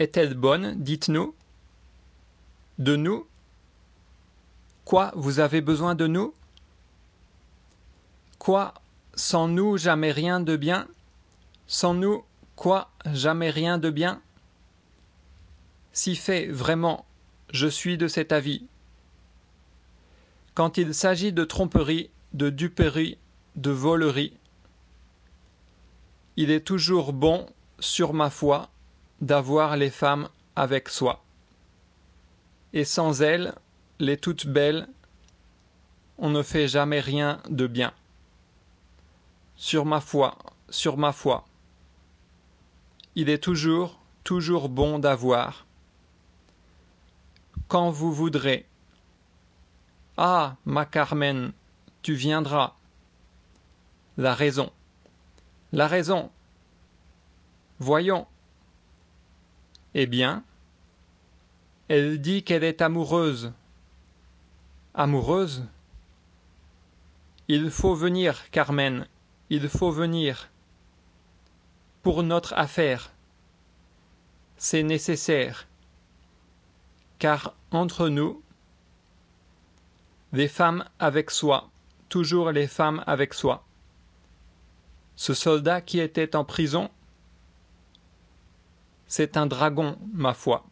est-elle bonne, dites-nous? De nous? Quoi, vous avez besoin de nous? Quoi, sans nous jamais rien de bien? Sans nous, quoi, jamais rien de bien? Si fait, vraiment, je suis de cet avis. Quand il s'agit de tromperie, de duperie, de volerie, il est toujours bon, sur ma foi, d'avoir les femmes avec soi. Et sans elles, les toutes belles, on ne fait jamais rien de bien. Sur ma foi, il est toujours, toujours bon d'avoir. Quand vous voudrez. Ah, ma Carmen, tu viendras. La raison. La raison. Voyons. Eh bien, elle dit qu'elle est amoureuse. Amoureuse? Il faut venir, Carmen, il faut venir. Pour notre affaire. C'est nécessaire. Car entre nous, les femmes avec soi, toujours les femmes avec soi. Ce soldat qui était en prison, c'est un dragon, ma foi.